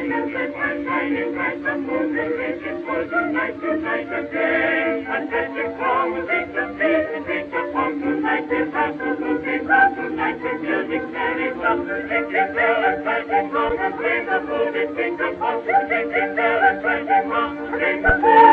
shining bright, the moon will raise its full tonight again. And let the song reach the beat, reach upon tonight, we'll have to lose it all tonight. The music carries up, ringing bell and striking wrong, and play the movie, think of us, ringing bell and striking wrong, play the movie.